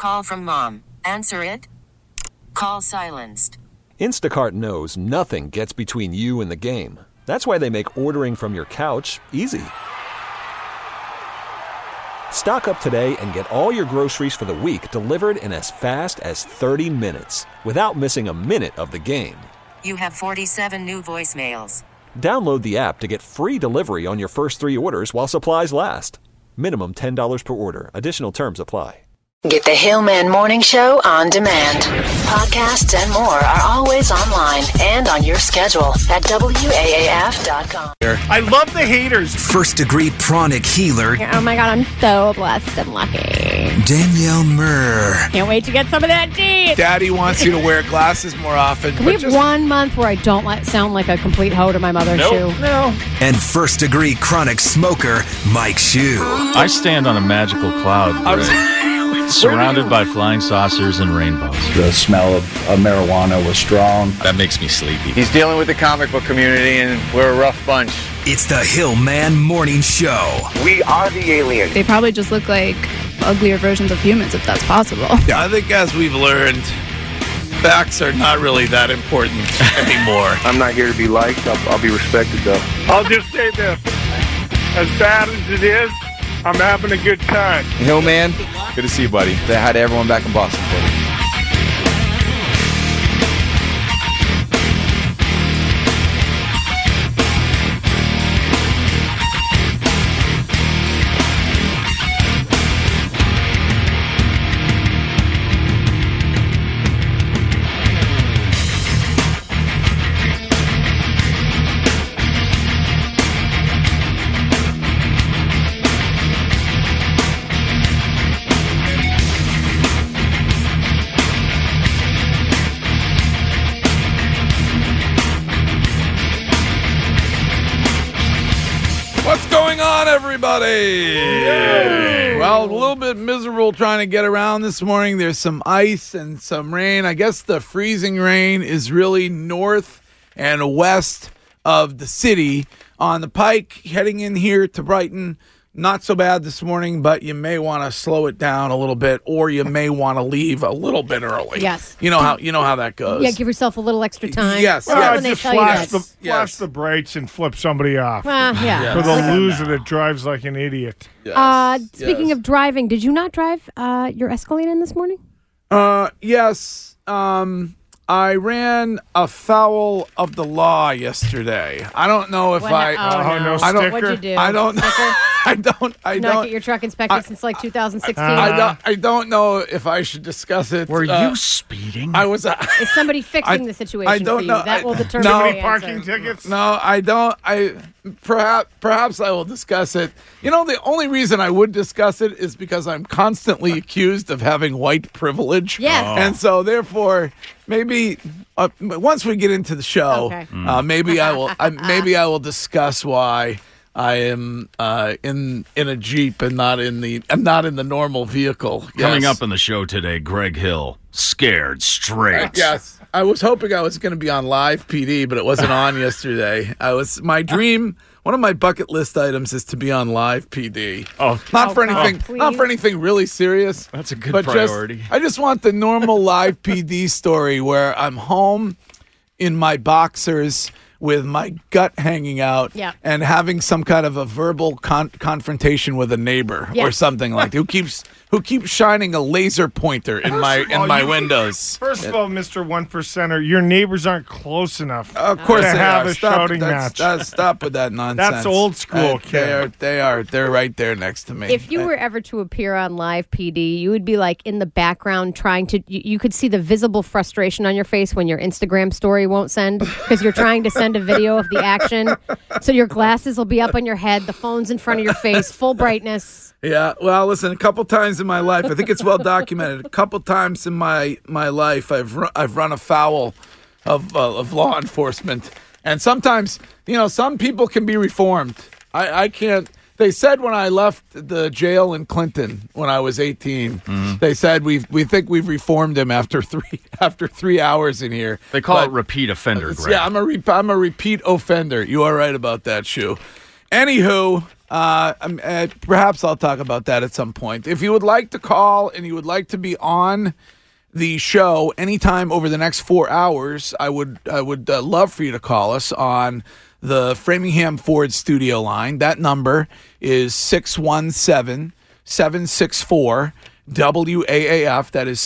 call from mom. Answer it. Call silenced. Instacart knows nothing gets between you and the game. That's why they make ordering from your couch easy. Stock up today and get all your groceries for the week delivered in as fast as 30 minutes without missing a minute of the game. You have 47 new voicemails. Download the app to get free delivery on your first 3 orders while supplies last. Minimum $10 per order. Additional terms apply. Get the Hillman Morning Show on demand. Podcasts and more are always online and on your schedule at WAAF.com. I love the haters. First degree pranic healer. Oh my God, I'm so blessed and lucky. Danielle Murr. Can't wait to get some of that tea. Daddy wants you to wear glasses more often. Can we have 1 month where I don't sound like a complete hoe to my mother's shoe? No. And first degree chronic smoker, Mike Shue. I stand on a magical cloud, surrounded by flying saucers and rainbows. The smell of marijuana was strong. That makes me sleepy. He's dealing with the comic book community, and we're a rough bunch. It's the Hillman Morning Show. We are the aliens. They probably just look like uglier versions of humans, if that's possible. Yeah, I think as we've learned, facts are not really that important anymore. I'm not here to be liked. I'll be respected, though. I'll just say this. As bad as it is, I'm having a good time. Hillman, good to see you, buddy. Say hi to everyone back in Boston, buddy. Everybody! Yay. Well, a little bit miserable trying to get around this morning. There's some ice and some rain. I guess the freezing rain is really north and west of the city on the Pike, heading in here to Brighton. Not so bad this morning, but you may want to slow it down a little bit, or you may want to leave a little bit early. Yes. You know how that goes. Yeah, give yourself a little extra time. Yes. Just flash the brakes and flip somebody off. Yeah. For the loser that drives like an idiot. Yes. Speaking of driving, did you not drive your Escalade in this morning? Yes. I ran afoul of the law yesterday. I don't know if no sticker. What'd you do? I don't. I don't get your truck inspected since like 2016. I don't know if I should discuss it. Were you speeding? I was. Is somebody fixing the situation I don't for you? know. That will determine Too the many answer. parking tickets? No, I don't. Perhaps I will discuss it. You know, the only reason I would discuss it is because I'm constantly accused of having white privilege. Yes. And so therefore, maybe once we get into the show, Okay. maybe I will discuss why I am in a Jeep and not in the normal vehicle. Yes. Coming up on the show today, Greg Hill, Scared Straight. Yes. I was hoping I was going to be on Live PD, but it wasn't on yesterday. My dream, one of my bucket list items is to be on Live PD. Not for anything really serious. That's a good priority. I just want the normal Live PD story where I'm home in my boxers with my gut hanging out and having some kind of a verbal confrontation with a neighbor or something like that, who keeps shining a laser pointer in my windows. First of all, Mr. 1%er, your neighbors aren't close enough of course to they have are. a shouting match. Stop with that nonsense. That's old school, kid. They're right there next to me. If you were ever to appear on Live PD, you would be like in the background trying to. You could see the visible frustration on your face when your Instagram story won't send because you're trying to send a video of the action. So your glasses will be up on your head, the phone's in front of your face, full brightness. Yeah, well, listen, a couple times in my life, I think it's well documented. A couple times in my life, I've run afoul of law enforcement, and sometimes, some people can be reformed. I can't. They said when I left the jail in Clinton when I was 18, they said we think we've reformed him after 3 hours in here. They call it repeat offender, Greg. Yeah, I'm a repeat offender. You are right about that, Shu. Anywho, Perhaps I'll talk about that at some point. If you would like to call and you would like to be on the show anytime over the next 4 hours, I would love for you to call us on the Framingham Ford studio line. That number is 617-764-WAAF. That is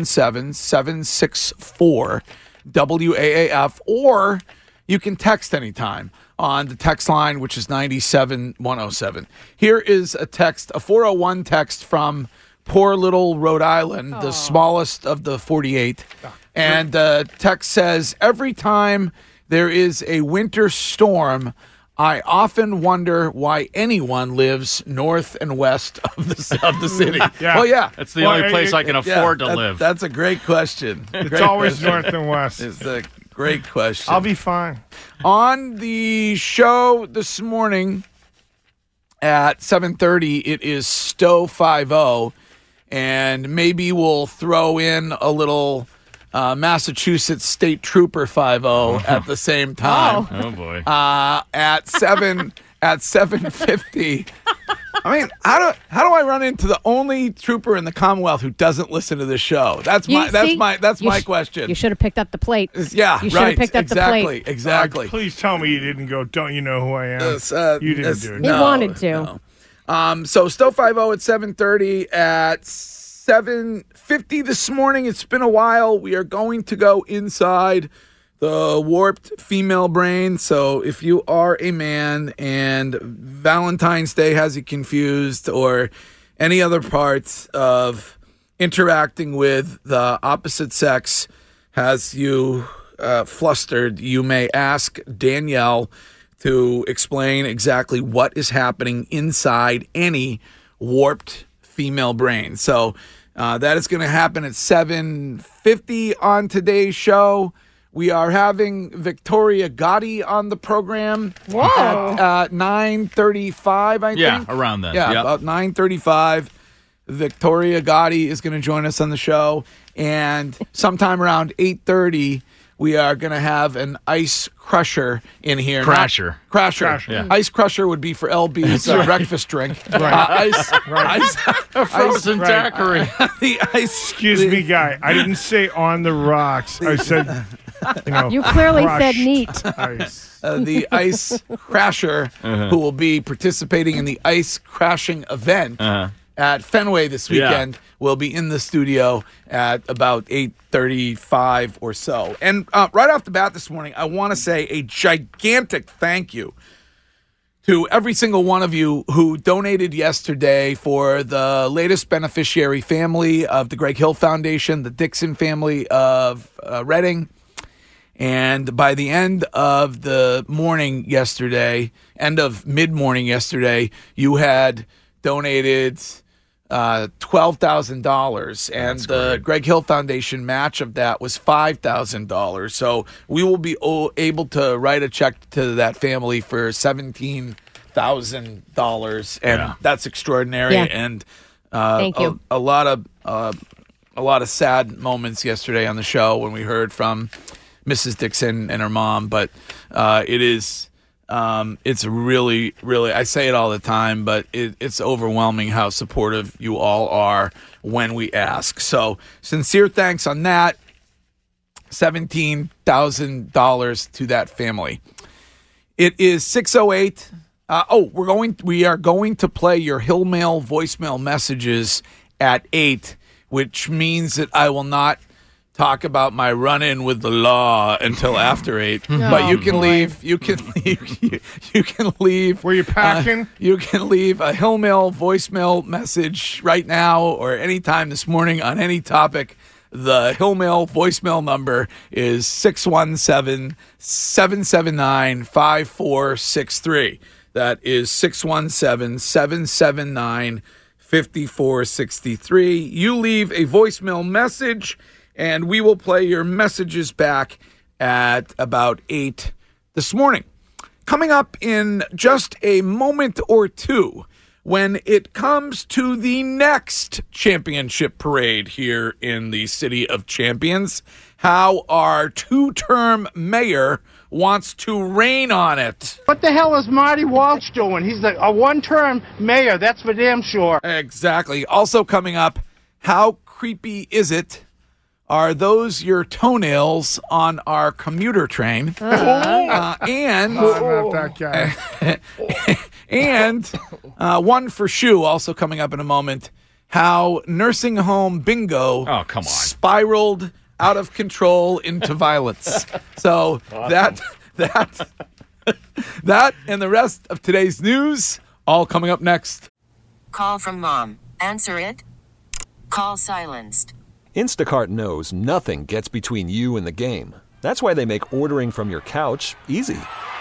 617-764-WAAF. Or you can text anytime on the text line, which is 97107. Here is a 401 text from poor little Rhode Island, the smallest of the 48. And text says, every time there is a winter storm, I often wonder why anyone lives north and west of the city. Yeah. Well, yeah. That's the only place I can afford to live. That's a great question. It's always north and west. It's a great question. I'll be fine. On the show this morning at 7:30, it is Stowe 5-0, and maybe we'll throw in a little Massachusetts State Trooper 5-0 at the same time. Oh boy! At 7:50. I mean, how do I run into the only trooper in the Commonwealth who doesn't listen to this show? That's my question. You should have picked up the plate. Yeah, you should have picked up the plate. Exactly. Please tell me you didn't go. Don't you know who I am? You didn't do it. He wanted to. No. So Stowe 5-0 at 7:30. At 7:50 this morning. It's been a while. We are going to go inside the warped female brain. So if you are a man and Valentine's Day has you confused, or any other parts of interacting with the opposite sex has you flustered, you may ask Danielle to explain exactly what is happening inside any warped female brain. So that is going to happen at 7:50 on today's show. We are having Victoria Gotti on the program. Whoa. At 9:35, I think. Yeah, around then. Yeah, Yep. about 9:35. Victoria Gotti is going to join us on the show. And sometime around 8:30, we are going to have an ice crusher in here. Crasher. Crasher. Yeah. Ice crusher would be for LB's breakfast drink. Ice. A frozen daiquiri. The ice. Excuse me, guy. I didn't say on the rocks. I said, You clearly said crushed neat. ice. The ice crasher, who will be participating in the ice crashing event at Fenway this weekend, will be in the studio at about 8:35 or so. And right off the bat this morning, I want to say a gigantic thank you to every single one of you who donated yesterday for the latest beneficiary family of the Greg Hill Foundation, the Dixon family of Reading. And by the end of the morning yesterday, end of mid-morning yesterday, you had donated $12,000, and the Greg Hill Foundation match of that was $5,000. So we will be able to write a check to that family for $17,000, and that's extraordinary. Yeah. And Thank you. A lot of sad moments yesterday on the show when we heard from Mrs. Dixon and her mom, but it's really, really, I say it all the time, but it's overwhelming how supportive you all are when we ask. So sincere thanks on that. $17,000 to that family. It is 6:08. We are going to play your Hill Mail voicemail messages at 8, which means that I will not talk about my run-in with the law until after 8. But you can leave. You can leave. Were you packing? You can leave a Hill Mail voicemail message right now or anytime this morning on any topic. The Hill Mail voicemail number is 617-779-5463. That is 617-779-5463. You leave a voicemail message, and we will play your messages back at about 8 this morning. Coming up in just a moment or two, when it comes to the next championship parade here in the City of Champions, how our two-term mayor wants to rain on it. What the hell is Marty Walsh doing? He's a one-term mayor. That's for damn sure. Exactly. Also coming up, how creepy is it? Are those your toenails on our commuter train? And I'm not that guy. and one for Shu, also coming up in a moment. How nursing home bingo spiraled out of control into violence. So that and the rest of today's news all coming up next. Call from mom. Answer it. Call silenced. Instacart knows nothing gets between you and the game. That's why they make ordering from your couch easy.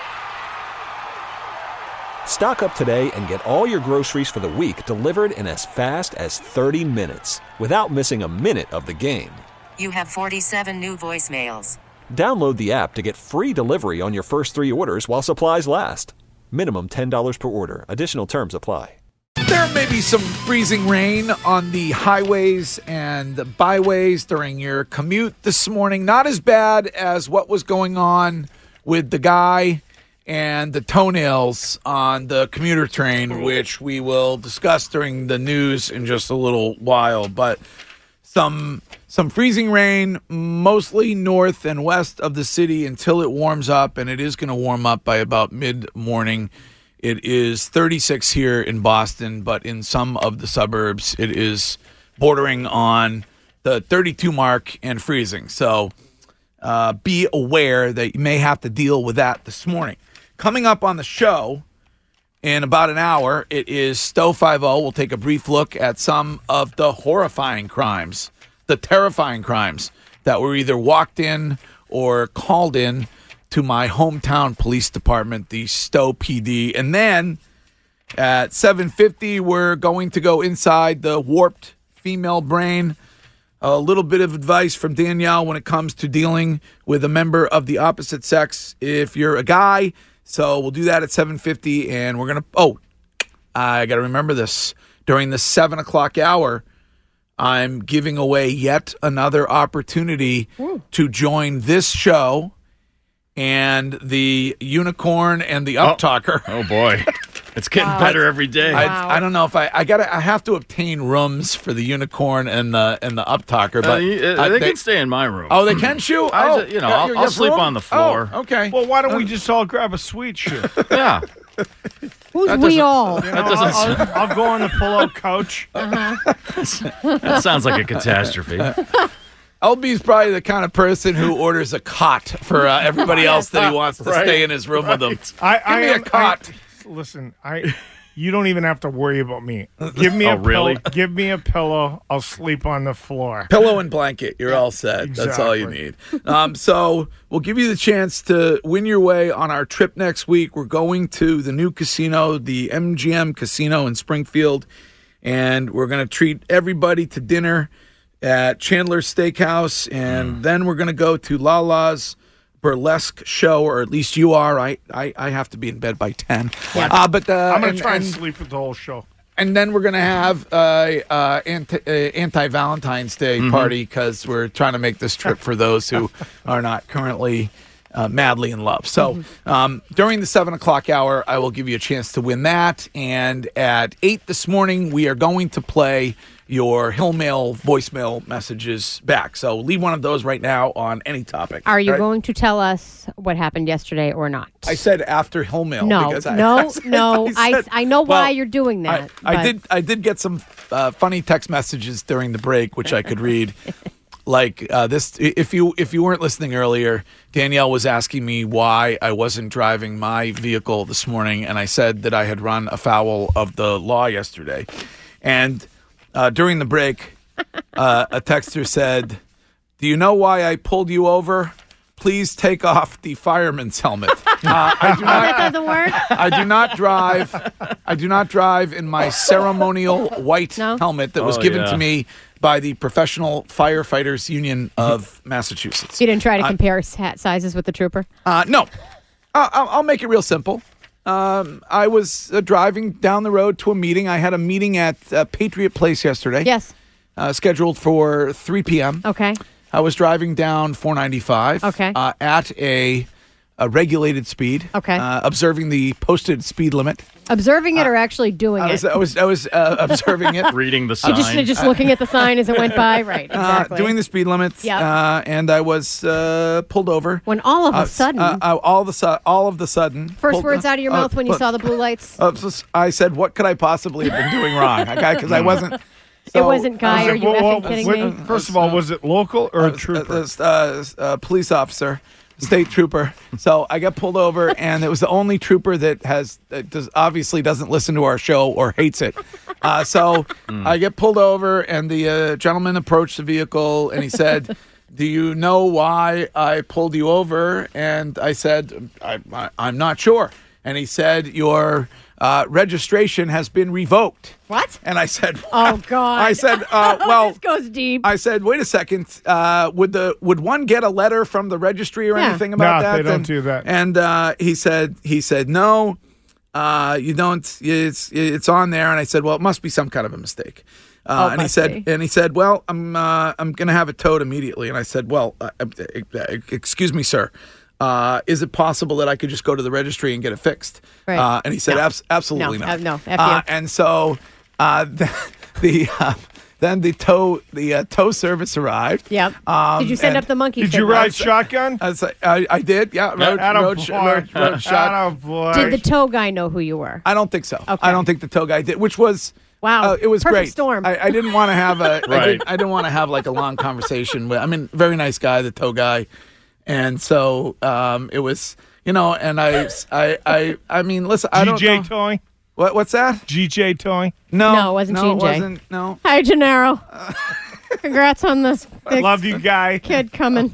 Stock up today and get all your groceries for the week delivered in as fast as 30 minutes without missing a minute of the game. You have 47 new voicemails. Download the app to get free delivery on your first 3 orders while supplies last. Minimum $10 per order. Additional terms apply. There may be some freezing rain on the highways and the byways during your commute this morning. Not as bad as what was going on with the guy and the toenails on the commuter train, which we will discuss during the news in just a little while. But some freezing rain, mostly north and west of the city until it warms up, and it is going to warm up by about mid-morning. It is 36 here in Boston, but in some of the suburbs, it is bordering on the 32 mark and freezing. So be aware that you may have to deal with that this morning. Coming up on the show in about an hour, it is Stowe 50. We'll take a brief look at some of the horrifying crimes, the terrifying crimes that were either walked in or called in to my hometown police department, the Stowe PD. And then at 7:50, we're going to go inside the warped female brain. A little bit of advice from Danielle when it comes to dealing with a member of the opposite sex if you're a guy. So we'll do that at 7:50, and we're going to, I got to remember this. During the 7 o'clock hour, I'm giving away yet another opportunity to join this show and the Unicorn and the Uptalker. Oh boy. It's getting better every day. I don't know if I have to obtain rooms for the Unicorn and the Uptalker, but they can stay in my room. Oh, they can shoot? I'll sleep on the floor. Oh, okay. Well, why don't we just all grab a sweet shoe? Yeah. Who's we all? I'll go on the pull-out couch. That sounds like a catastrophe. LB's probably the kind of person who orders a cot for everybody else that he wants to stay in his room with him. Give me a cot. Listen, you don't even have to worry about me. Give me a pillow. Give me a pillow. I'll sleep on the floor. Pillow and blanket. You're all set. Exactly. That's all you need. So we'll give you the chance to win your way on our trip next week. We're going to the new casino, the MGM Casino in Springfield, and we're going to treat everybody to dinner at Chandler's Steakhouse, and then we're going to go to Lala's burlesque show, or at least you are. I have to be in bed by 10. Yeah. But I'm going to try and sleep with the whole show. And then we're going to have anti-Valentine's Day party because we're trying to make this trip for those who are not currently madly in love. So during the 7 o'clock hour, I will give you a chance to win that. And at 8 this morning, we are going to play your Hill Mail voicemail messages back. So leave one of those right now on any topic. Are you going to tell us what happened yesterday or not? I said after Hill Mail. No. I know why you're doing that. I did get some funny text messages during the break, which I could read. Like this, if you weren't listening earlier, Danielle was asking me why I wasn't driving my vehicle this morning, and I said that I had run afoul of the law yesterday. And during the break, a texter said, "Do you know why I pulled you over? Please take off the fireman's helmet." I do not. That doesn't work. I do not drive in my ceremonial white helmet that was given to me by the Professional Firefighters Union of Massachusetts. You didn't try to compare hat sizes with the trooper? No. I'll make it real simple. I was driving down the road to a meeting. I had a meeting at Patriot Place yesterday. Yes. Scheduled for 3 p.m. Okay. I was driving down 495. Okay. At a regulated speed. Okay. Observing the posted speed limit. Observing it or actually doing it? I was observing it. Reading the sign. Just looking at the sign as it went by. Right, exactly. Doing the speed limits. Yep. And I was pulled over. When all of a sudden. All of the sudden. First words out of your mouth when you saw the blue lights? I said, what could I possibly have been doing wrong? Because I wasn't. It wasn't Guy. Are you effing kidding me? First of all, was it local or a trooper? Police officer. State trooper. So I got pulled over, and it was the only trooper that obviously doesn't listen to our show or hates it. So I get pulled over, and the gentleman approached the vehicle, and he said, "Do you know why I pulled you over?" And I said, "I'm not sure." And he said, "Your registration has been revoked." What? And I said, "Oh God!" I said, "Well, this goes deep." I said, "Wait a second. Would one get a letter from the registry or anything about that?" No, they don't do that. And he said, "No, you don't. It's on there." And I said, "Well, it must be some kind of a mistake." And he said, "Well, I'm going to have it towed immediately." And I said, "Well, excuse me, sir. Is it possible that I could just go to the registry and get it fixed?" Right. And he said, "Absolutely not." No, F you. And so then the tow service arrived. Yep. Did you send up the monkey? Did you ride shotgun? I did. Yeah. Rode shotgun. Did the tow guy know who you were? I don't think so. Okay. I don't think the tow guy did, which was. Wow, it was perfect great. Storm. I didn't want to have a. Right. I didn't want to have like a long conversation with. I mean, very nice guy, the tow guy, and so it was. And I mean, listen. I don't know. GJ towing. What's that? GJ towing. No, it wasn't GJ. No, it wasn't. No. Hi, Gennaro. Congrats on this. Love you, guy. Kid coming.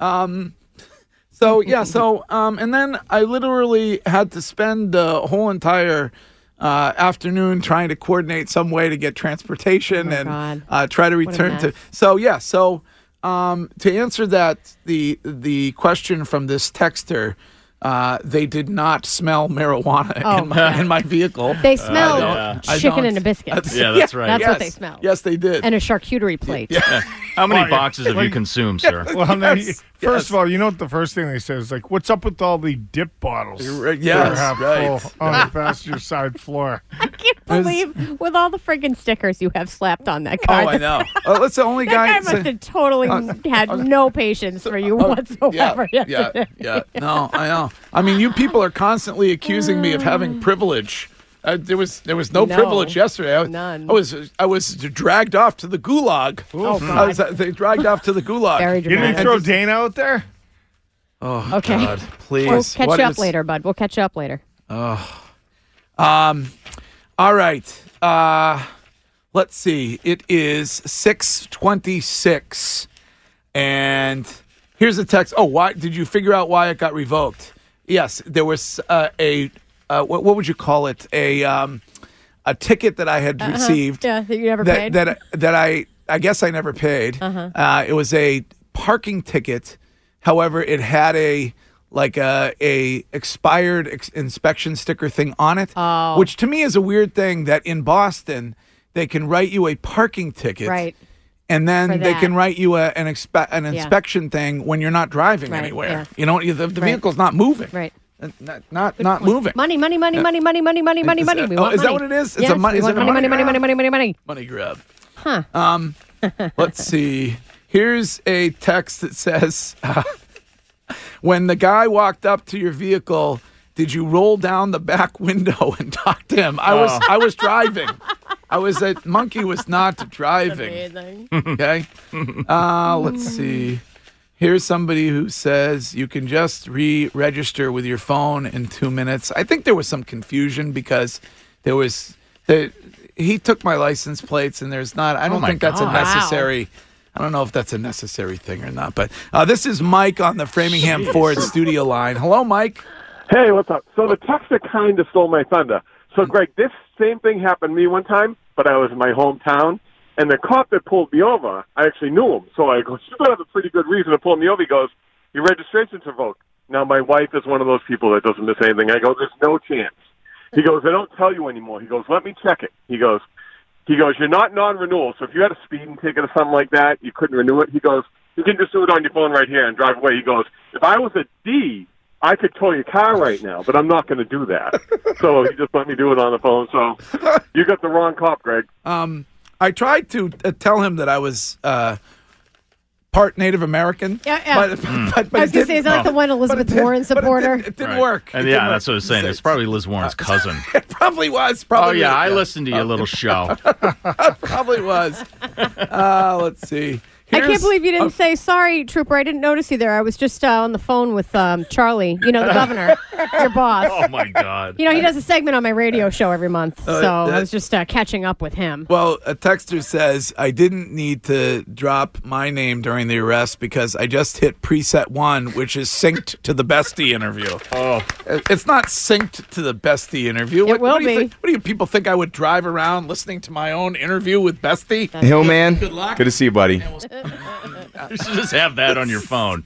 So and then I literally had to spend the whole entire afternoon trying to coordinate some way to get transportation try to return to. So to answer that, the question from this texter. They did not smell marijuana in my vehicle. They smelled chicken and a biscuit. Yeah, that's right. That's what they smelled. Yes, they did. And a charcharcuterie plate. Yeah. How many boxes have you consumed, sir? Well, first of all, you know what the first thing they say is like, "What's up with all the dip bottles?" Yes, full on the passenger side floor. I can't believe with all the friggin' stickers you have slapped on that car. Oh, I know. That's the only guy. That guy must have totally had no patience for you whatsoever. Yeah. No, I know. I mean, you people are constantly accusing me of having privilege. There was no privilege yesterday. None. I was dragged off to the gulag. Oh God! They dragged off to the gulag. Very dramatic. You didn't throw Dana out there? Oh, okay. God, please. We'll catch you up later, bud. We'll catch you up later. Oh. All right. Let's see. It is 6:26, and here's a text. Oh, why did you figure out why it got revoked? Yes, there was what would you call it? A ticket that I had received. Yeah, that you never paid. That I guess I never paid. It was a parking ticket. However, it had a expired inspection sticker thing on it, which to me is a weird thing that in Boston they can write you a parking ticket, right? And then they can write you an inspection thing when you're not driving anywhere. Yeah. You know, the vehicle's not moving. Right. Not moving. Money. We want is money. that what it is? It's yes, a money. We want money. Money grab. Huh. Let's see. Here's a text that says, when the guy walked up to your vehicle, did you roll down the back window and talk to him? I was driving. Monkey was not driving. Okay. Let's see. Here's somebody who says you can just re-register with your phone in 2 minutes. I think there was some confusion because he took my license plates and there's not. I don't think that's a necessary. Wow. I don't know if that's a necessary thing or not. But this is Mike on the Framingham Ford studio line. Hello, Mike. Hey, what's up? So the texter kind of stole my thunder. So, Greg, this same thing happened to me one time, but I was in my hometown. And the cop that pulled me over, I actually knew him. So I go, you have a pretty good reason to pull me over. He goes, your registration's revoked. Now, my wife is one of those people that doesn't miss anything. I go, there's no chance. He goes, they don't tell you anymore. He goes, let me check it. He goes, you're not non-renewal. So if you had a speeding ticket or something like that, you couldn't renew it. He goes, you can just do it on your phone right here and drive away. He goes, if I was a D, I could tow your car right now, but I'm not going to do that. So he just let me do it on the phone. So you got the wrong cop, Greg. I tried to tell him that I was part Native American. Yeah. But I was going to say, is that like the one Elizabeth Warren supporter? It didn't work. And that's what I was saying. It's probably Liz Warren's cousin. It probably was. I listened to your little show. Probably was. Let's see. I can't believe you didn't say, sorry, Trooper, I didn't notice you there. I was just on the phone with Charlie, the governor, your boss. Oh, my God. He does a segment on my radio show every month, so I was just catching up with him. Well, a texter says, I didn't need to drop my name during the arrest because I just hit preset 1, which is synced to the Bestie interview. Oh. It's not synced to the Bestie interview. It will what do you be. think? What do you people think I would drive around listening to my own interview with Bestie? Hill man, Good luck. good to see you, buddy. You should just have that on your phone.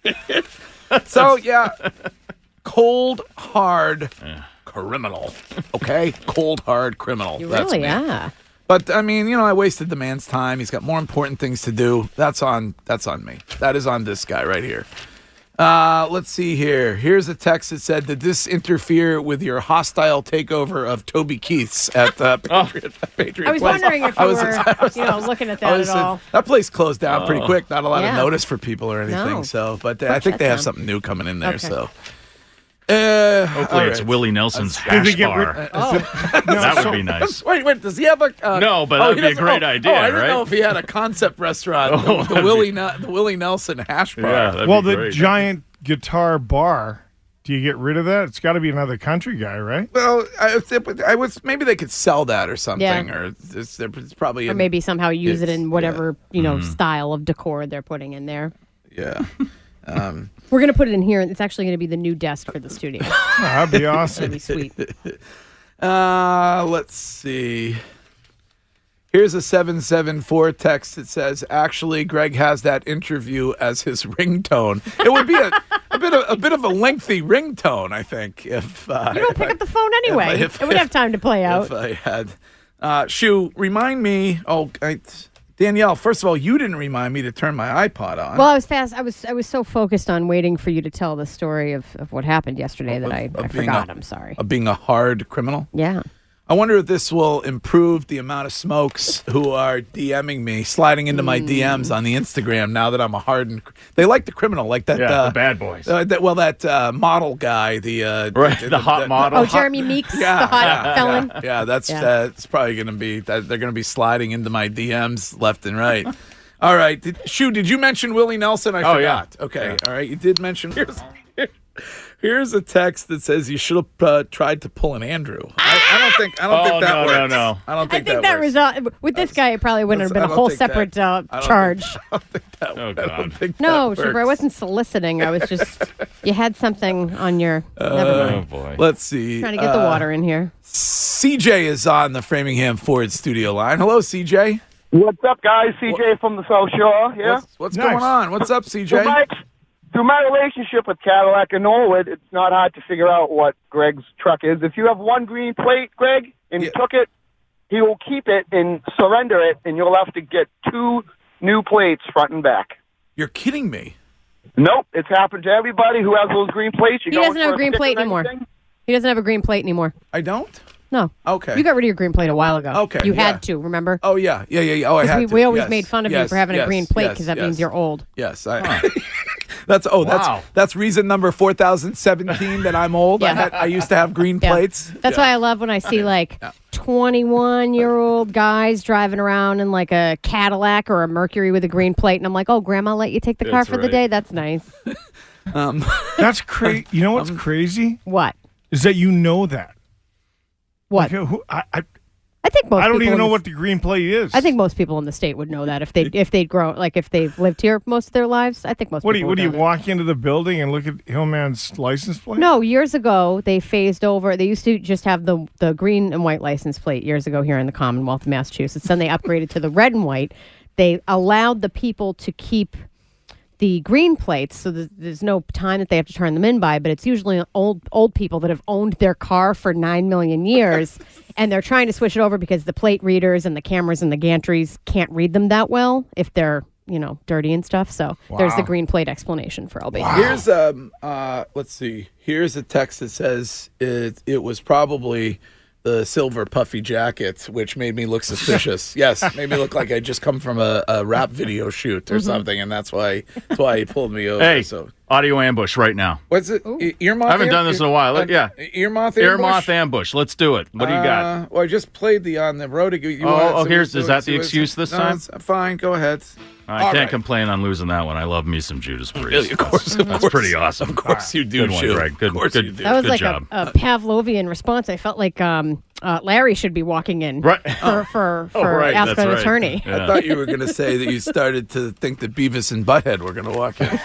So, yeah, cold, hard criminal. Okay? Cold, hard criminal. That's me. Yeah. But, I mean, I wasted the man's time. He's got more important things to do. That's on me. That is on this guy right here. Let's see here. Here's a text that said, did this interfere with your hostile takeover of Toby Keith's at Patriot Place? I was wondering if you were looking at that at all. That place closed down pretty quick. Not a lot of Yeah. notice for people or anything. No. So, but I think they have something new coming in there. Okay. So, Hopefully it's Willie Nelson's hash bar. That would be nice. Wait, does he have a... No, but that would be a great idea, I didn't right? know if he had a concept restaurant, the Willie Nelson hash bar. Yeah, that'd Well, be the great. giant guitar bar. Do you get rid of that? It's got to be another country guy, right? Well, I was maybe they could sell that or something, Yeah. or it's probably Or maybe somehow use it in whatever, Mm-hmm. style of decor they're putting in there. Yeah. We're going to put it in here, and it's actually going to be the new desk for the studio. That'd be awesome. That'd be sweet. Let's see. Here's a 774 text that says, actually, Greg has that interview as his ringtone. It would be a bit of a lengthy ringtone, I think. If You don't pick up the phone anyway. It would have time to play out. If I had. Shu, remind me. Danielle, first of all, you didn't remind me to turn my iPod on. Well, I was fast. I was so focused on waiting for you to tell the story of what happened yesterday that I forgot. I'm sorry. Of being a hard criminal? Yeah. I wonder if this will improve the amount of smokes who are DMing me, sliding into my DMs on the Instagram now that I'm a hardened... They like the criminal, like that... the bad boys. That model guy, the hot model. Oh, Jeremy Meeks, the hot felon. Yeah, that's probably going to be... They're going to be sliding into my DMs left and right. All right. Did you mention Willie Nelson? I forgot. Yeah. Okay. Yeah. All right. You did mention... Here's a text that says you should have tried to pull an Andrew. I don't think that works. No. I think that result with this guy, it probably wouldn't have been a whole separate charge. I don't think that. Oh, God. I don't think No, that Trooper, I works. wasn't soliciting. I was just you had something on your. Never mind. Oh, boy. Let's see. Trying to get the water in here. CJ is on the Framingham Ford studio line. Hello, CJ. What's up, guys? CJ from the South Shore. Yeah. What's going on? What's up, CJ? Through my relationship with Cadillac and Norwood, it's not hard to figure out what Greg's truck is. If you have one green plate, Greg, and you took it, he will keep it and surrender it, and you'll have to get 2 new plates front and back. You're kidding me. Nope. It's happened to everybody who has those green plates. He doesn't have a green plate anymore. He doesn't have a green plate anymore. I don't? No. Okay. You got rid of your green plate a while ago. Okay. You had to, remember? Oh, yeah. Oh, I had to. We always Yes. made fun of you Yes. for having a Yes. green plate Yes. because that Yes. means you're old. Yes. Wow. That's reason number 4017 that I'm old. Yeah. I used to have green plates. That's why I love when I see 21-year-old guys driving around in like a Cadillac or a Mercury with a green plate, and I'm like, "Oh, Grandma let you take the car That's for the right. day. That's nice." That's crazy. You know what's crazy? What? Is that you know that? What? Like, I think most. I don't people even in know the- what the green plate is. I think most people in the state would know that if they'd grown if they've lived here most of their lives. I think most. What do people you would know walk into the building and look at Hillman's license plate? No, years ago they phased over. They used to just have the green and white license plate years ago here in the Commonwealth of Massachusetts. Then they upgraded to the red and white. They allowed the people to keep the green plates, so there's no time that they have to turn them in by, but it's usually old people that have owned their car for 9 million years, and they're trying to switch it over because the plate readers and the cameras and the gantries can't read them that well if they're dirty and stuff. So there's the Wow. green plate explanation for LB. Here's let's see. Here's a text that says it was probably the silver puffy jacket, which made me look suspicious. Yes, made me look like I just come from a rap video shoot or something, and that's why he pulled me over. Hey, So audio ambush right now. what's it? Earmoth. I haven't done this in a while. Yeah. Earmoth. Earmoth ambush. Let's do it. What do you got? Well, I just played the on the road. Is that the excuse this time? It's fine. Go ahead. I All can't right. complain on losing that one. I love me some Judas Priest. Really, of course, That's pretty awesome. Of course you do, Good one, Shu. Greg. Good, Of course good, you do. That was good like job. a Pavlovian response. I felt like Larry should be walking in Right. for right, Ask that's an right. Attorney. Yeah. I thought you were going to say that you started to think that Beavis and Butthead were going to walk in.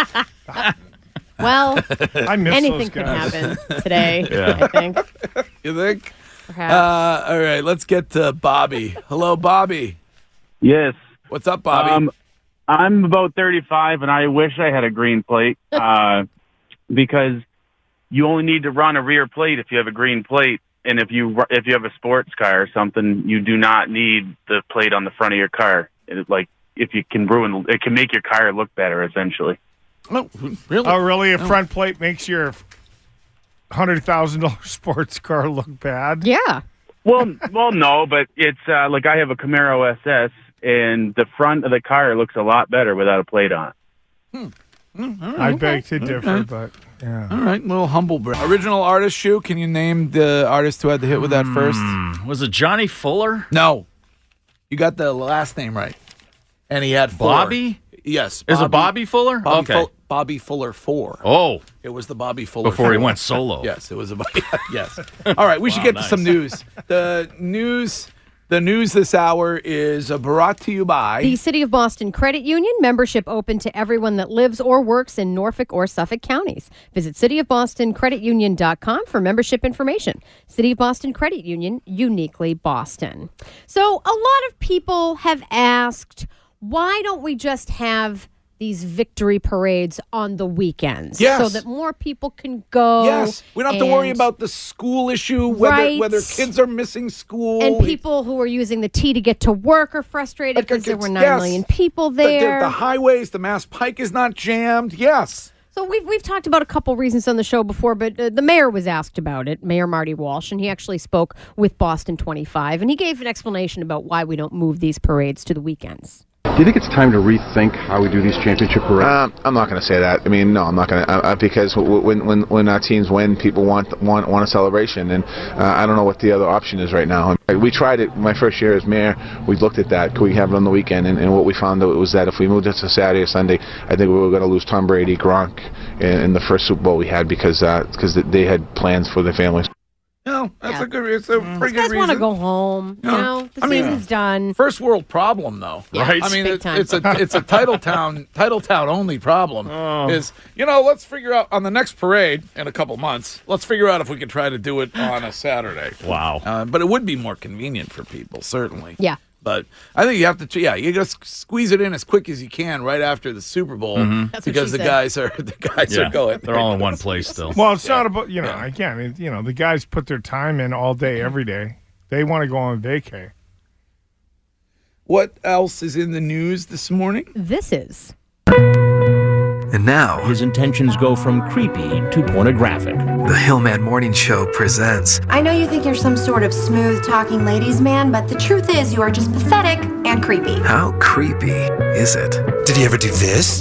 Well, I miss anything those could guys. happen today, Yeah. I think. You think? Perhaps. All right, let's get to Bobby. Hello, Bobby. Yes. What's up, Bobby? I'm about 35, and I wish I had a green plate because you only need to run a rear plate if you have a green plate, and if you have a sports car or something, you do not need the plate on the front of your car. If you can it can make your car look better, essentially. Oh, really? Oh, really? A front plate makes your $100,000 sports car look bad? Yeah. Well, no, but it's like I have a Camaro SS, and the front of the car looks a lot better without a plate on it. I beg to differ, but yeah. All right, little humble brag. Original artist, Shu, can you name the artist who had the hit with that first? Was it Johnny Fuller? No. You got the last name right. And he had four. Bobby? Yes. Is it Bobby Fuller? Bobby Okay. Bobby Fuller 4. Oh. It was the Bobby Fuller Before he 4. went solo. Yes, it was a yes. All right, we should get to some news. The news this hour is brought to you by The City of Boston Credit Union, membership open to everyone that lives or works in Norfolk or Suffolk counties. Visit cityofbostoncreditunion.com for membership information. City of Boston Credit Union, uniquely Boston. So a lot of people have asked, why don't we just have these victory parades on the weekends Yes. so that more people can go? Yes, we don't have to worry and- about the school issue, whether kids are missing school. And people who are using the T to get to work are frustrated because there were 9 million people there. The highways, the Mass Pike is not jammed. Yes. So we've talked about a couple reasons on the show before, but the mayor was asked about it, Mayor Marty Walsh, and he actually spoke with Boston 25, and he gave an explanation about why we don't move these parades to the weekends. Do you think it's time to rethink how we do these championship parades? I'm not going to say that. I mean, no, I'm not going to, because when our teams win, people want a celebration, and I don't know what the other option is right now. We tried it my first year as mayor. We looked at that. Could we have it on the weekend? And what we found out was that if we moved it to Saturday or Sunday, I think we were going to lose Tom Brady, Gronk, in the first Super Bowl we had because they had plans for their families. No, that's a good. It's a pretty These good guys reason. want to go home. You know, the season's done. First world problem, though. Yeah, right? I mean, big time. it's a title town only problem. Is let's figure out on the next parade in a couple months. Let's figure out if we can try to do it on a Saturday. Wow. But it would be more convenient for people, certainly. Yeah. But I think you have to. You got to squeeze it in as quick as you can right after the Super Bowl Mhm. That's what because she the said. guys are going. They're all in one place still. Well, it's not about, again, the guys put their time in all day, every day. They want to go on vacay. What else is in the news this morning? This is. And now, his intentions go from creepy to pornographic. the Hillman Morning Show presents I know you think you're some sort of smooth-talking ladies' man, but the truth is you are just pathetic and creepy. How Creepy Is It? Did he ever do this?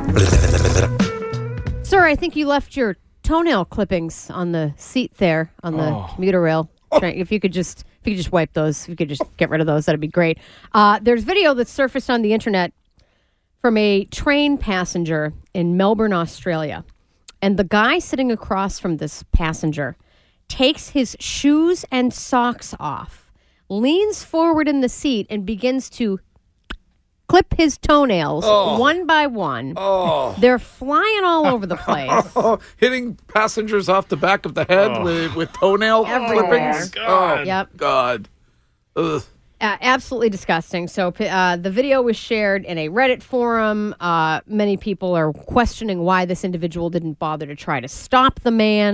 Sir, I think you left your toenail clippings on the seat there on the commuter rail. If you could just wipe those, if you could just get rid of those, that'd be great. There's video that surfaced on the internet from a train passenger in Melbourne, Australia. And the guy sitting across from this passenger takes his shoes and socks off, leans forward in the seat, and begins to clip his toenails one by one. They're flying all over the place. Hitting passengers off the back of the head with toenail Everywhere. clippings. God. Yep. God. Ugh. Absolutely disgusting. So the video was shared in a Reddit forum. Many people are questioning why this individual didn't bother to try to stop the man.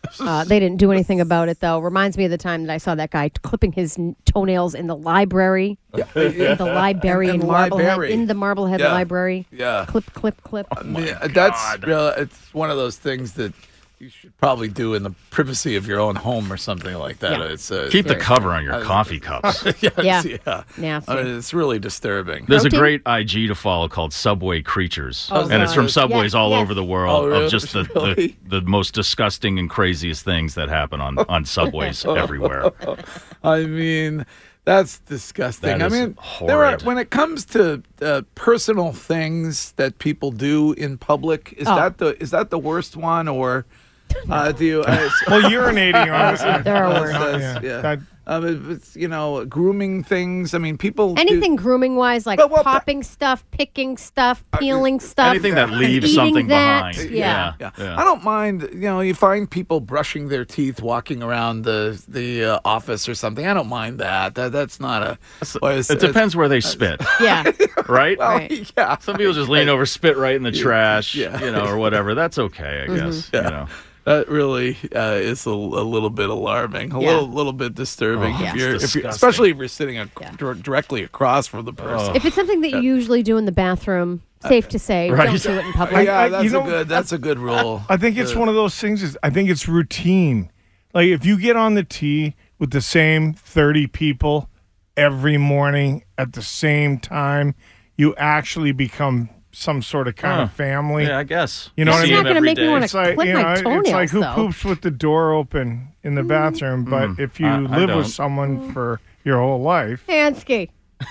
They didn't do anything about it, though. Reminds me of the time that I saw that guy clipping his toenails in the library. In the library in Marblehead. In the Marblehead Library. Yeah. Clip, clip, clip. That's real. It's one of those things that you should probably do in the privacy of your own home or something like that. Yeah. It's Keep the cover on your coffee cups. Yeah. It's really disturbing. There's a great IG to follow called Subway Creatures, Oh, and it's from God. Subways all Yes. over the world Oh, of just the most disgusting and craziest things that happen on Subways everywhere. I mean, that's disgusting. That I is mean, horrid. when it comes to personal things that people do in public, is that the worst one, or do you? Well, urinating on it. There are worse. Yeah. It's, grooming things. I mean, people Anything grooming-wise, like popping stuff, picking stuff, peeling stuff. Anything that leaves eating something that. behind. Yeah. I don't mind. You find people brushing their teeth, walking around the office or something. I don't mind that. That's not a. It depends where they spit. Yeah. Right? Well, yeah. Some people just lean over, spit right in the trash, Yeah. or whatever. That's okay, I guess. Yeah. That really is a little bit alarming, a little bit disturbing. Oh, Especially if you're sitting directly across from the person. If it's something that you usually do in the bathroom, safe to say, don't do it in public. Yeah, that's a good rule. I think it's one of those things. I think it's routine. Like if you get on the tee with the same 30 people every morning at the same time, you actually become some sort of kind of family. Yeah, I guess. You know what I mean? It's not going to make me want to clip my toenails, it's like who though. poops with the door open in the bathroom, but if you live don't. with someone for your whole life. Hansky.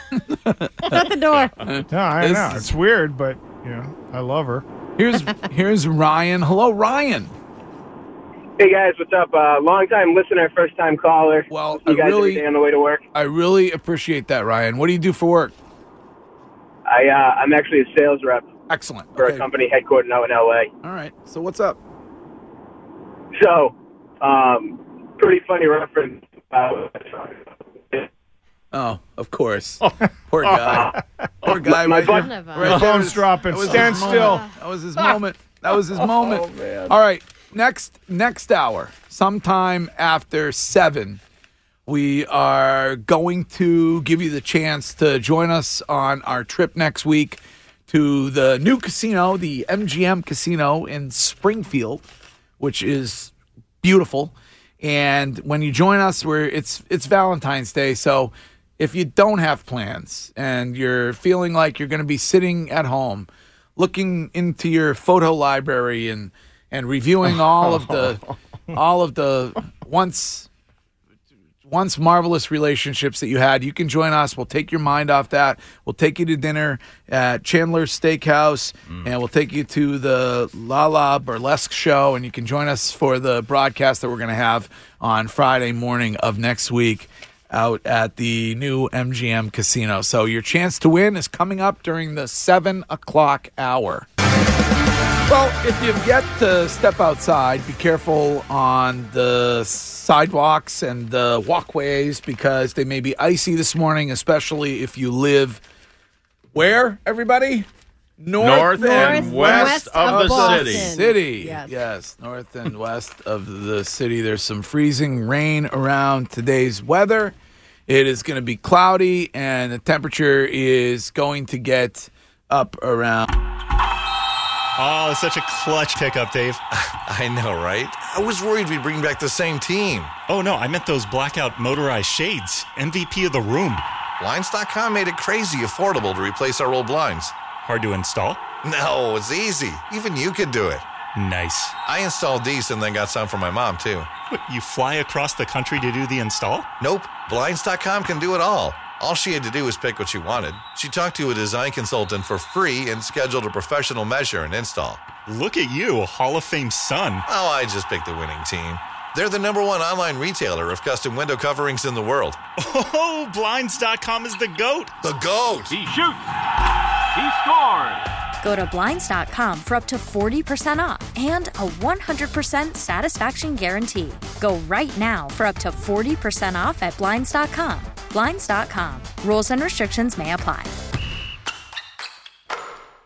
Shut the door. Yeah, I know. It's weird, but I love her. Here's Ryan. Hello, Ryan. Hey guys, what's up? Long time listener, first time caller. Well, you guys every day on the way to work. I really appreciate that, Ryan. What do you do for work? I'm actually a sales rep. Excellent. For a company headquartered out in LA. All right. So what's up? So, pretty funny reference. Oh, of course. Poor guy. Poor guy. My The phone's dropping. Stand still. That was his moment. That was his moment. Oh, man. All right. Next hour, sometime after 7, we are going to give you the chance to join us on our trip next week to the new casino, the MGM Casino in Springfield, which is beautiful. And when you join us, it's Valentine's Day, so if you don't have plans and you're feeling like you're going to be sitting at home, looking into your photo library and reviewing all of the once marvelous relationships that you had, you can join us. We'll take your mind off that. We'll take you to dinner at Chandler's Steakhouse, and we'll take you to the La La Burlesque show, and you can join us for the broadcast that we're going to have on Friday morning of next week out at the new MGM Casino. So your chance to win is coming up during the 7 o'clock hour. Well, if you've yet to step outside, be careful on the sidewalks and the walkways because they may be icy this morning, especially if you live where, everybody? North and west of the city. Yes, north and west of the city. There's some freezing rain around today's weather. It is going to be cloudy, and the temperature is going to get up around... Oh, such a clutch pickup, Dave. I know, right? I was worried we'd bring back the same team. Oh, no, I meant those blackout motorized shades. MVP of the room. Blinds.com made it crazy affordable to replace our old blinds. Hard to install? No, it's easy. Even you could do it. Nice. I installed these and then got some for my mom, too. What, you fly across the country to do the install? Nope. Blinds.com can do it all. All she had to do was pick what she wanted. She talked to a design consultant for free and scheduled a professional measure and install. Look at you, a Hall of Fame son. Oh, I just picked the winning team. They're the #1 online retailer of custom window coverings in the world. Oh, Blinds.com is the GOAT. The GOAT. He shoots. He scores. Go to Blinds.com for up to 40% off and a 100% satisfaction guarantee. Go right now for up to 40% off at Blinds.com. Blinds.com. Rules and restrictions may apply.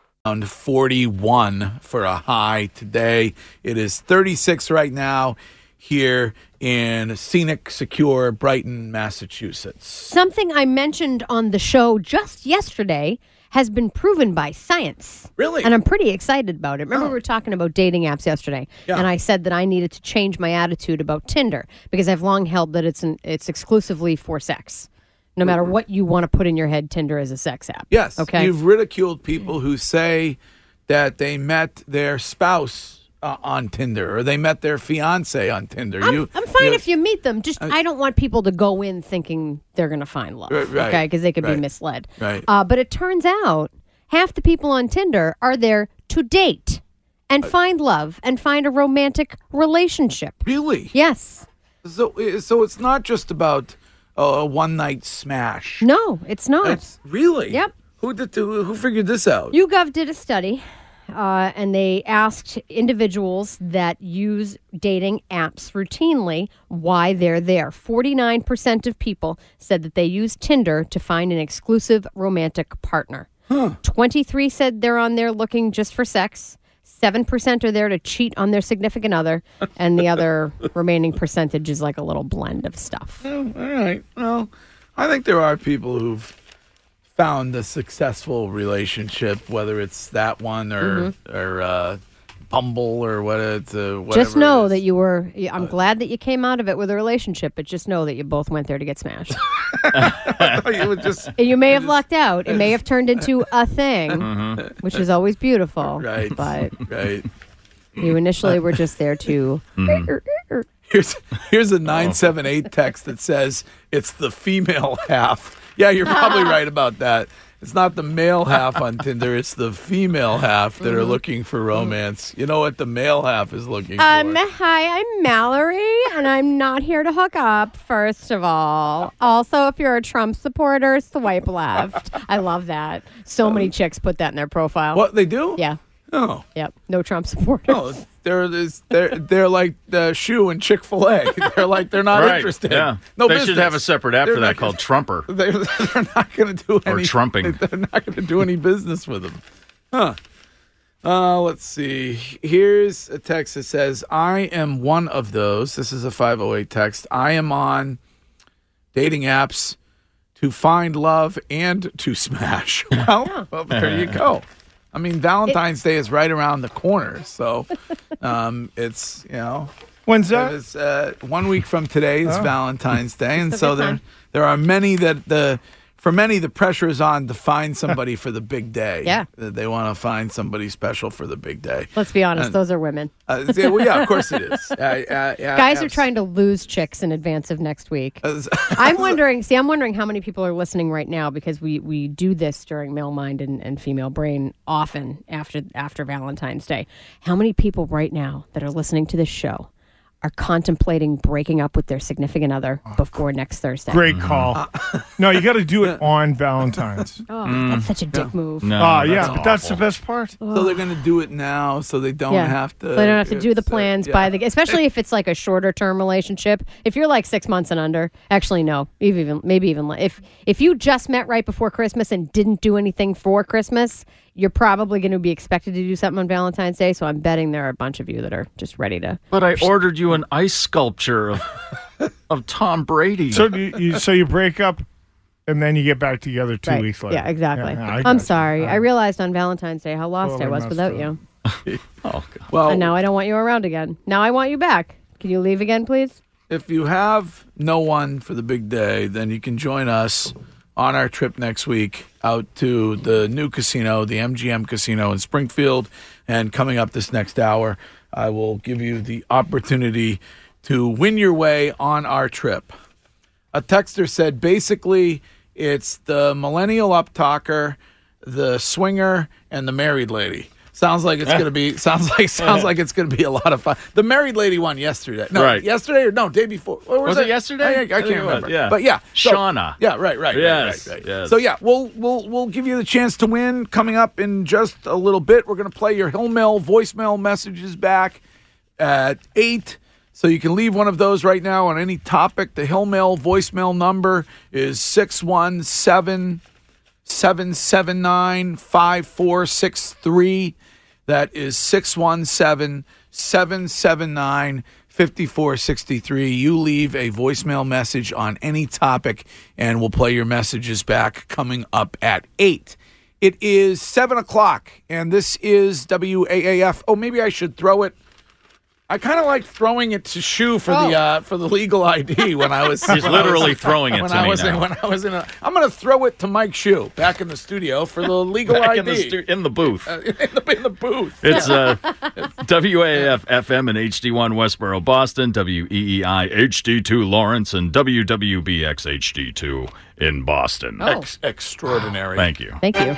Around 41 for a high today. It is 36 right now here in scenic, secure Brighton, Massachusetts. Something I mentioned on the show just yesterday has been proven by science. Really? And I'm pretty excited about it. Remember we were talking about dating apps yesterday, and I said that I needed to change my attitude about Tinder because I've long held that it's exclusively for sex. No matter what you want to put in your head, Tinder is a sex app. Yes. Okay. You've ridiculed people who say that they met their spouse on Tinder or they met their fiance on Tinder. I'm fine if you meet them. Just I don't want people to go in thinking they're going to find love. Right, okay, because they could be misled. Right. But it turns out half the people on Tinder are there to date and find love and find a romantic relationship. Really? Yes. So it's not just about a one-night smash. No, it's not. Really? Yep. Who figured this out? YouGov did a study, and they asked individuals that use dating apps routinely why they're there. 49% of people said that they use Tinder to find an exclusive romantic partner. 23 said they're on there looking just for sex. 7% are there to cheat on their significant other, and the other remaining percentage is like a little blend of stuff. Oh, all right. Well, I think there are people who've found a successful relationship, whether it's that one or Bumble or whatever. Just know that you were. I'm glad that you came out of it with a relationship, but just know that you both went there to get smashed. You may have lucked out. It may have turned into a thing, which is always beautiful. Right. But right. You initially were just there to. Here's a 978 text that says it's the female half. Yeah, you're probably right about that. It's not the male half on Tinder. It's the female half that are looking for romance. You know what the male half is looking for? Hi, I'm Mallory, and I'm not here to hook up, first of all. Also, if you're a Trump supporter, swipe left. I love that. So many chicks put that in their profile. What, they do? Yeah. Oh. Yep. No Trump supporters. Oh, they're like the shoe and Chick-fil-A. They're not interested. Yeah. No they business. should have a separate app for that called Trumper. They're not going to do any. Or trumping. They're not going to do any business with them. Huh. Let's see. Here's a text that says, I am one of those. This is a 508 text. I am on dating apps to find love and to smash. Well, there you go. I mean, Valentine's Day is right around the corner, so it's, When's that? It's 1 week from today is Valentine's Day, and so there are many that for many the pressure is on to find somebody for the big day. Yeah, they want to find somebody special for the big day. Let's be honest; those are women. Of course it is. Guys are trying to lose chicks in advance of next week. I'm wondering how many people are listening right now because we do this during Male Mind and Female Brain often after Valentine's Day. How many people right now that are listening to this show are contemplating breaking up with their significant other before next Thursday? Great call. No, you got to do it on Valentine's. Oh, that's such a dick move. No, but that's the best part. So they're going to do it now, so they don't have to. So they don't have to do the plans especially if it's like a shorter term relationship. If you're like 6 months and under, actually no, maybe even if you just met right before Christmas and didn't do anything for Christmas, you're probably going to be expected to do something on Valentine's Day. So I'm betting there are a bunch of you that are just ready to. But I ordered you an ice sculpture of Tom Brady. So you break up, and then you get back together 2 weeks later. Yeah, exactly. Yeah, I'm sorry. I realized on Valentine's Day how lost I was without you. Oh, God. Well, and now I don't want you around again. Now I want you back. Can you leave again, please? If you have no one for the big day, then you can join us on our trip next week out to the new casino, the MGM Casino in Springfield. And coming up this next hour, I will give you the opportunity to win your way on our trip. A texter said, basically, it's the millennial uptalker, the swinger, and the married lady. Sounds like it's going to be. Sounds like it's going to be a lot of fun. The married lady won yesterday. No, yesterday or no, day before. Was it yesterday? I can't remember. Yeah, but yeah, Shauna. Yeah, right. Yes. So yeah, we'll give you the chance to win coming up in just a little bit. We're going to play your Hill Mail voicemail messages back at 8. So you can leave one of those right now on any topic. The Hill Mail voicemail number is 617-779-5463. That is 617-779-5463. 5463. You leave a voicemail message on any topic, and we'll play your messages back coming up at 8. It is 7 o'clock, and this is WAAF. Oh, maybe I should throw it. I kind of like throwing it to Shu for the legal ID when I was. He's literally throwing it to me now. When I was I'm going to throw it to Mike Shu back in the studio for the legal ID in the booth. In the booth. It's WAAF FM in HD1 Westboro, Boston, WEEI HD2 Lawrence, and WWBX HD2 in Boston. Extraordinary. Thank you. Thank you.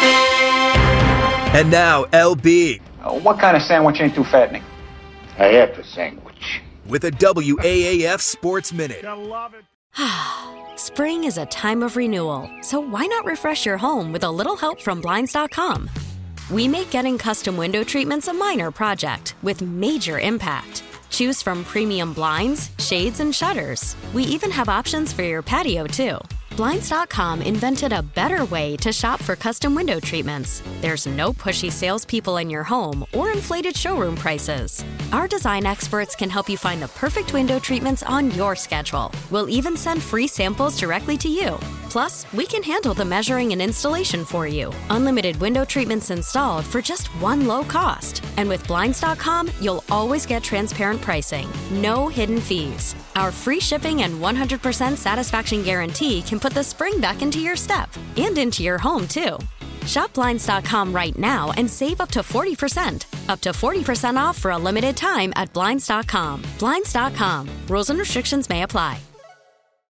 And now, LB. What kind of sandwich ain't too fattening? I have a sandwich. With a WAAF Sports Minute. I love it. Spring is a time of renewal, so why not refresh your home with a little help from Blinds.com? We make getting custom window treatments a minor project with major impact. Choose from premium blinds, shades, and shutters. We even have options for your patio, too. Blinds.com invented a better way to shop for custom window treatments. There's no pushy salespeople in your home or inflated showroom prices. Our design experts can help you find the perfect window treatments on your schedule. We'll even send free samples directly to you. Plus, we can handle the measuring and installation for you. Unlimited window treatments installed for just one low cost. And with Blinds.com, you'll always get transparent pricing. No hidden fees. Our free shipping and 100% satisfaction guarantee can put the spring back into your step and into your home, too. Shop Blinds.com right now and save up to 40%. Up to 40% off for a limited time at Blinds.com. Blinds.com. Rules and restrictions may apply.